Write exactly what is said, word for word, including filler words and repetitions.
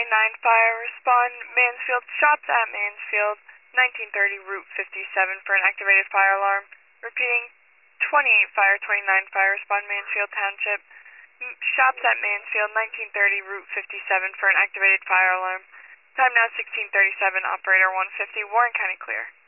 twenty-nine fire, respond Mansfield, shots at Mansfield, nineteen thirty Route fifty-seven for an activated fire alarm. Repeating, twenty-eight fire, twenty-nine fire, respond Mansfield Township, shots at Mansfield, nineteen thirty Route fifty-seven for an activated fire alarm. Time now sixteen thirty-seven, operator one fifty, Warren County clear.